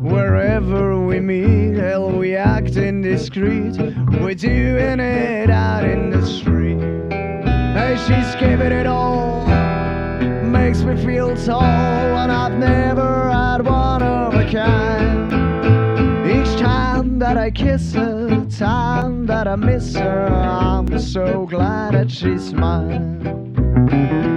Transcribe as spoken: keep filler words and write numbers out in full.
Wherever we meet, hell, we act indiscreet. We're doing it out in the street. Hey, she's giving it all, makes me feel tall, and I've never had one of a kind. Each time that I kiss her, time that I miss her, I'm so glad that she's mine.